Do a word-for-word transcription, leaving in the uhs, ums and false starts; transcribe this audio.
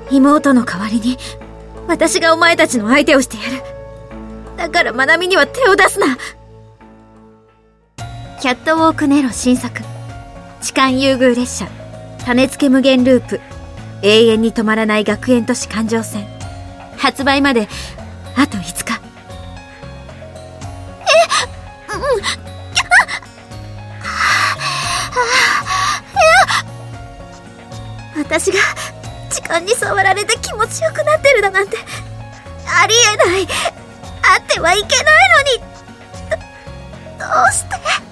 妹の代わりに私がお前たちの相手をしてやる。だからまなみには手を出すな。キャットウォークネロ新作、痴漢優遇列車種付け無限ループ、永遠に止まらない学園都市環状線、発売まであといつか。え、うん、私が痴漢に触られて気持ちよくなってるだなんてありえない。あってはいけないのに。ど、どうして。